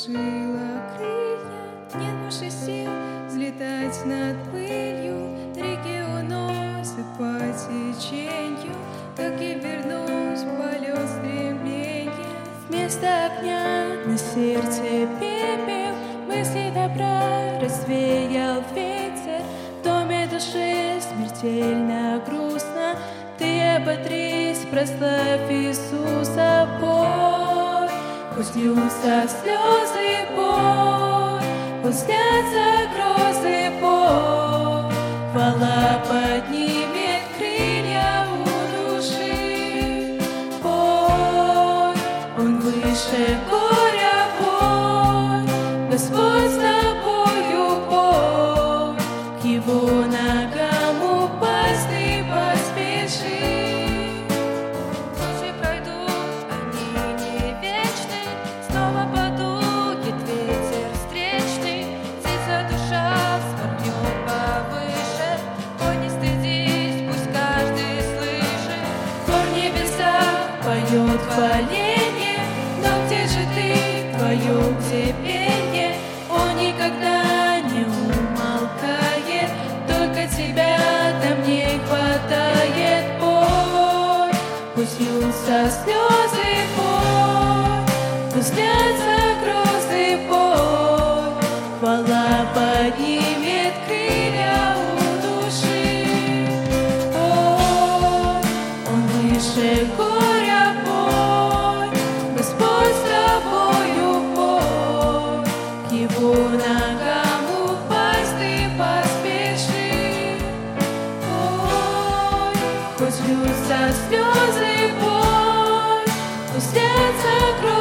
сложила крылья, нет больше сил взлетать над пылью. Реки уносят по течению, как и вернусь в полет стремления. Вместо огня на сердце пепел, мысли добра развеял ветер. В доме души смертельно грустно, ты оботрись, прославь Иисуса, пой. Пусть льются слезы, пой, пусть снятся грозы, пой. Хвала поднимет крылья у души, пой. Он выше горя, пой, Господь с тобою, пой. К его ногам упасть ты поспеши. Ночи пройдут, они не вечны, снова подует ветер встречный. Птица душа взмахнет повыше, ой, не стыдись, пусть каждый слышит. Хор небеса поет хваление, но где же ты, твое где пение? Он никогда не умолкает, только тебя там не хватает, пой. Пусть льются слезы, пой, пусть снятся грозы, пой. Хвала поднимет крылья у души, пой. Он выше горя, пой, Господь с тобою, пой. К его ногам упасть ты поспеши, пой. Хоть льются слезы, пой, пусть снятся грозы,